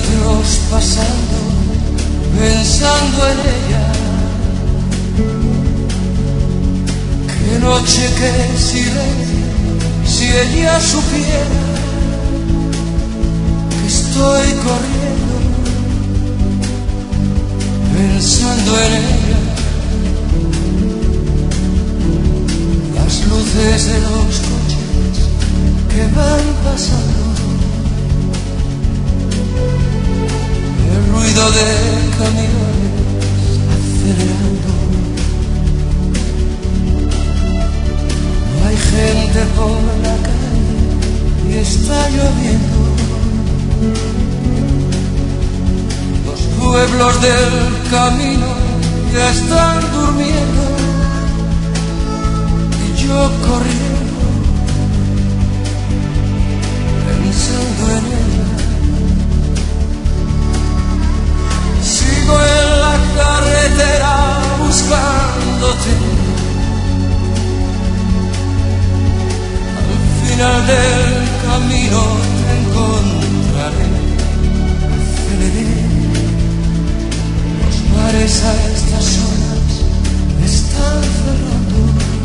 kilómetros pasando, pensando en ella. Qué noche, qué silencio, si ella supiera que estoy corriendo, pensando en ella. Las luces de los coches que van pasando, el ruido de camiones acelerando. No hay gente por la calle y está lloviendo. Los pueblos del camino ya están durmiendo y yo corriendo, pensando en ella. Sigo en la carretera buscándote. Al final del camino te encontraré. Aceleré. Los bares a estas horas están cerrando.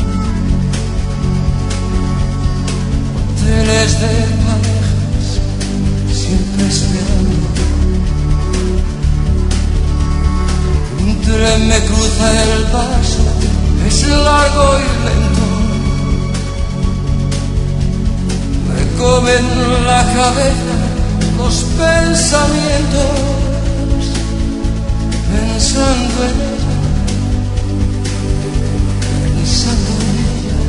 Hoteles de parejas siempre esperando. Un tren me cruza el paso, es largo y lento. Me comen la cabeza los pensamientos, pensando en ella, pensando en ella.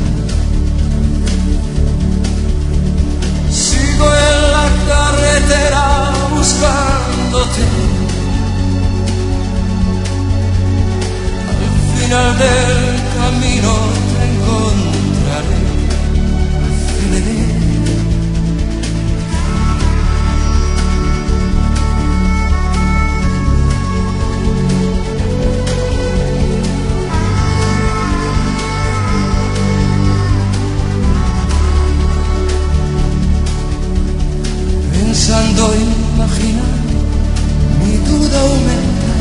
Sigo en la carretera buscándote. Al final del camino te encontraré. Aceleré. Pensando, imaginando, mi duda aumenta.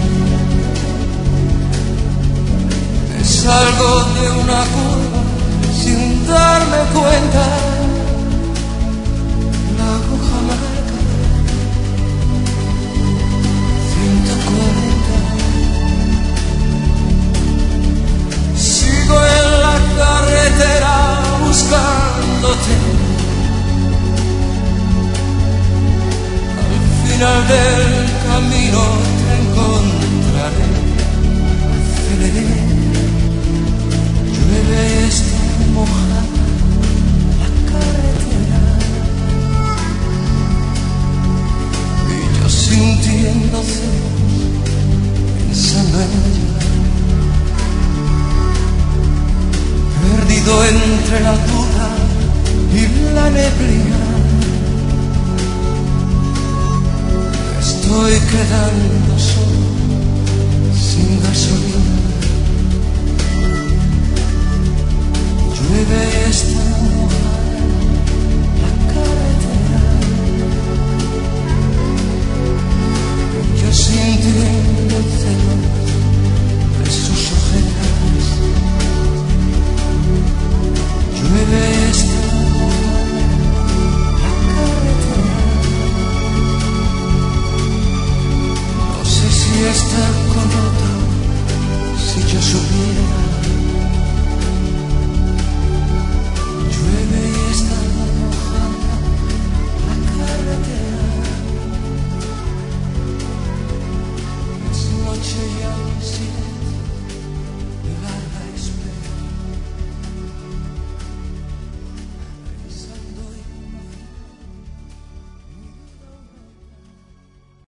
Salgo de una curva sin darme cuenta. La aguja marca 140. Sigo en la carretera buscándote. Al final del camino te encontraré. Aceleré. Llueve y está mojada la carretera, y yo sintiendo celos, pensando en ella. Perdido entre la duda y la neblina, me estoy quedando solo, sin gasolina. Llueve y está mojada